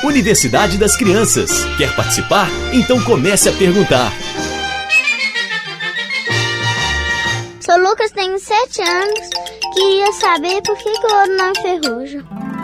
Universidade das Crianças. Quer participar? Então comece a perguntar. Sou Lucas, tenho 7 anos. Queria saber por que o ouro não enferruja.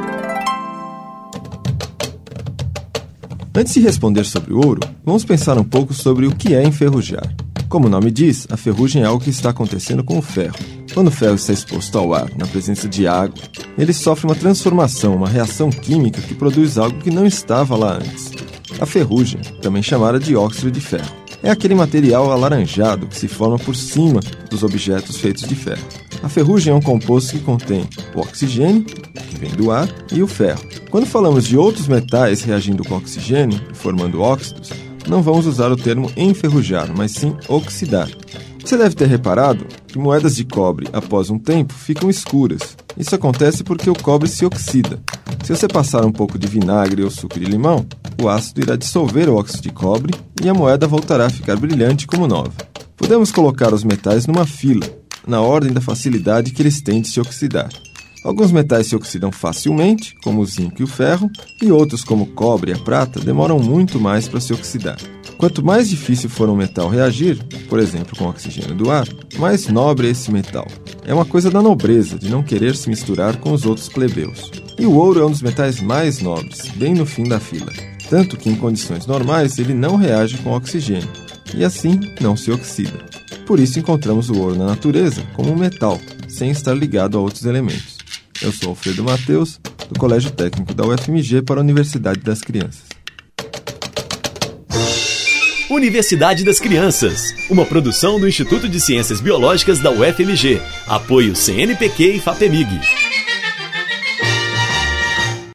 Antes de responder sobre o ouro, vamos pensar um pouco sobre o que é enferrujar. Como o nome diz, a ferrugem é algo que está acontecendo com o ferro. Quando o ferro está exposto ao ar, na presença de água, ele sofre uma transformação, uma reação química que produz algo que não estava lá antes. A ferrugem, também chamada de óxido de ferro, é aquele material alaranjado que se forma por cima dos objetos feitos de ferro. A ferrugem é um composto que contém o oxigênio, que vem do ar, e o ferro. Quando falamos de outros metais reagindo com oxigênio e formando óxidos, não vamos usar o termo enferrujar, mas sim oxidar. Você deve ter reparado que moedas de cobre, após um tempo, ficam escuras. Isso acontece porque o cobre se oxida. Se você passar um pouco de vinagre ou suco de limão, o ácido irá dissolver o óxido de cobre e a moeda voltará a ficar brilhante como nova. Podemos colocar os metais numa fila, na ordem da facilidade que eles têm de se oxidar. Alguns metais se oxidam facilmente, como o zinco e o ferro, e outros, como o cobre e a prata, demoram muito mais para se oxidar. Quanto mais difícil for um metal reagir, por exemplo com o oxigênio do ar, mais nobre é esse metal. É uma coisa da nobreza, de não querer se misturar com os outros plebeus. E o ouro é um dos metais mais nobres, bem no fim da fila. Tanto que em condições normais ele não reage com o oxigênio, e assim não se oxida. Por isso encontramos o ouro na natureza como um metal, sem estar ligado a outros elementos. Eu sou Alfredo Mateus, do Colégio Técnico da UFMG para a Universidade das Crianças. Universidade das Crianças, uma produção do Instituto de Ciências Biológicas da UFMG. Apoio CNPq e FAPEMIG.